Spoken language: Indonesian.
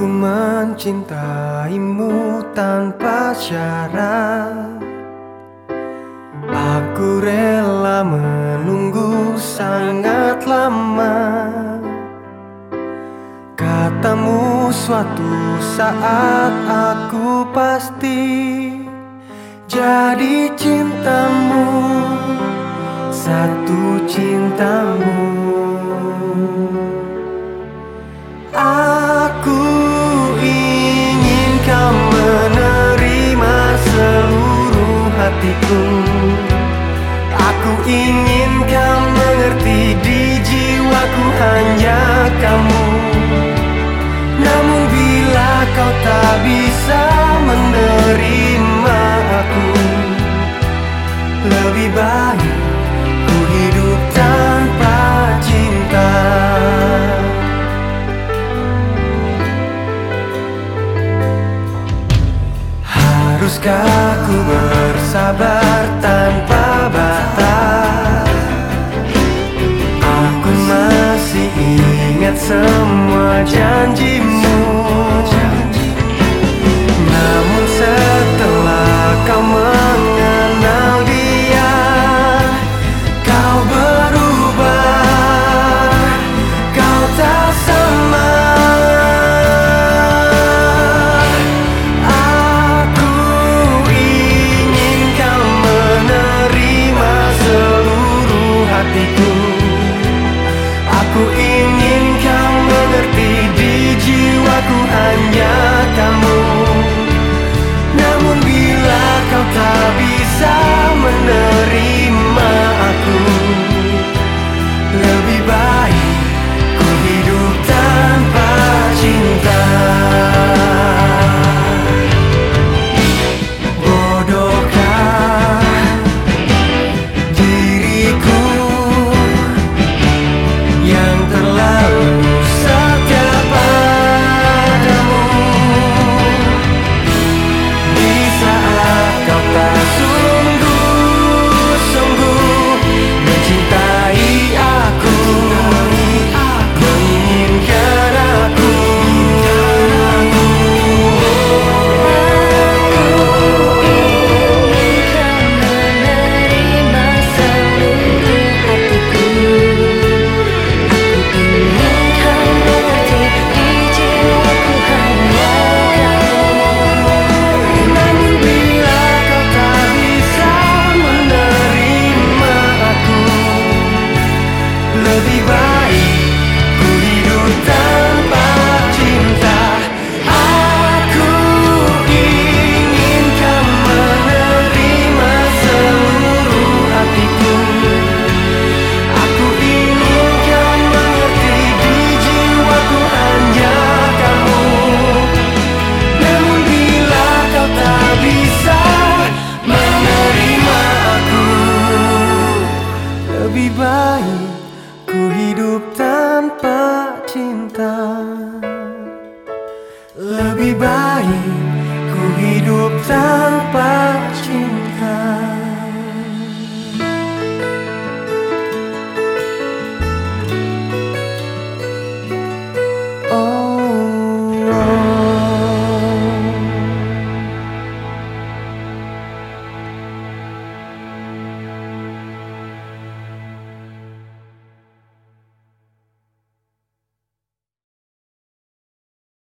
Aku mencintaimu tanpa syarat. Aku rela menunggu sangat lama. Katamu suatu saat aku pasti jadi cintamu, satu cintamu. Aku ingin kau menerima seluruh hatiku. Aku ingin kau mengerti, di jiwaku hanya kamu. Namun bila kau tak bisa menerima aku, lebih baik ku hidup tanpa cinta. Haruskah ku bersabar tanpa batas? Aku masih ingat semua janjimu. Namun setelah kau mengenal dia, kau berubah, kau tak sama. Aku ingin kau menerima seluruh hatiku. Aku ingin kau mengerti, di jiwaku hanya kamu. Namun bila kau tak bisa menerima aku, lebih baik ku hidup tanpa cinta. Bodohkah diriku yang terlalu setia padamu, di saat kau tak sungguh-sungguh mencintai aku, menginginkan aku. Lebih baik ku hidup tanpa cinta. Aku ingin kau menerima seluruh hatiku. Aku ingin kau mengerti, di jiwaku hanya kamu. Namun bila kau tak bisa menerima aku, lebih baik ku hidup tanpa cinta. Lebih baik ku hidup tanpa cinta.